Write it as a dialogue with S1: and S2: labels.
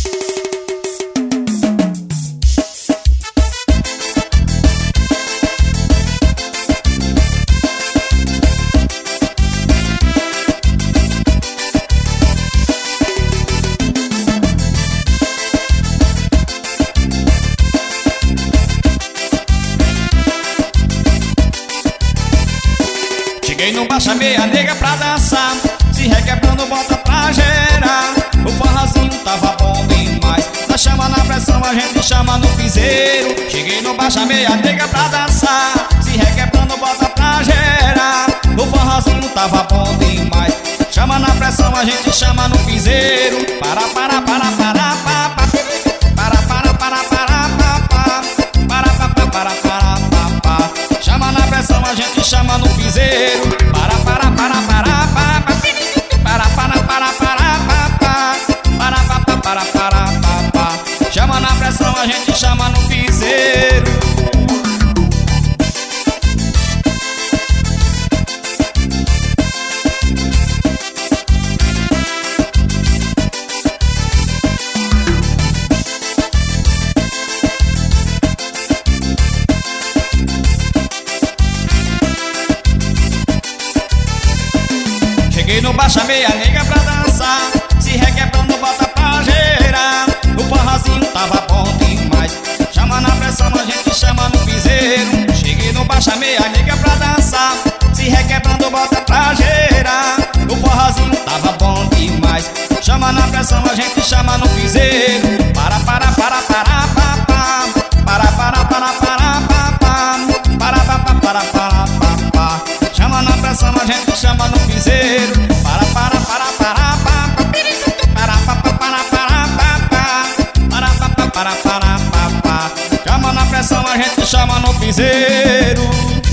S1: Cheguei no bar, chamei a nega pra dançar, se requebrando, bota pra gerar. O forrozinho tava bom demais, nós chama na pressão, a gente chama no piseiro. Cheguei no bar, chamei a nega pra dançar, se requebrando, bota pra gerar. O forrozinho tava bom demais, chama na pressão, a gente chama no piseiro. Para, para, para, para, para, para, para, para, para, para, para, para, para, chama na pressão, a gente chama no piseiro. Para, para, para, para, para, para, para, para, para, para, chama na pressão, a gente chama no piseiro. Cheguei no bar, chamei a nega pra dançar, se requebrando, bota pra gerar. O forrozinho tava bom demais, chama na pressão, a gente chama no piseiro. Cheguei no bar, chamei a nega pra dançar, se requebrando, bota pra gerar. O forrozinho tava bom demais, chama na pressão, a gente chama no piseiro. Para, para, para, para, para, para, para, para, para, para, para, para, chama na pressão, a gente chama no piseiro. Para, para, para, para, para, para, para, para, para, para, para, chama na pressão, a gente chama no piseiro.